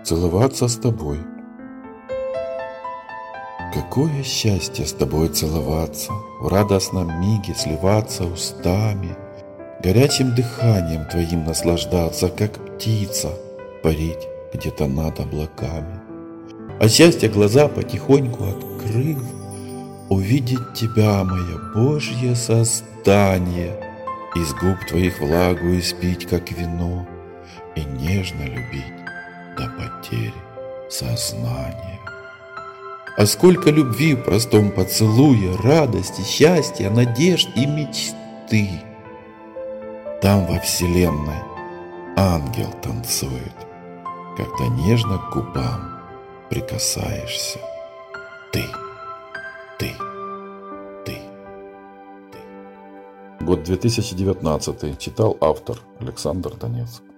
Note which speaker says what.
Speaker 1: Целоваться с тобой. Какое счастье с тобой целоваться, в радостном миге сливаться устами, горячим дыханием твоим наслаждаться, как птица, парить где-то над облаками. А счастье глаза потихоньку открыв, увидеть тебя, мое Божье создание, из губ твоих влагу испить, как вино, и нежно любить до потери сознания. А сколько любви в простом поцелуе, радости, счастья, надежд и мечты. Там во вселенной ангел танцует, когда нежно к губам прикасаешься ты. Год 2019. Читал автор Александр Донец.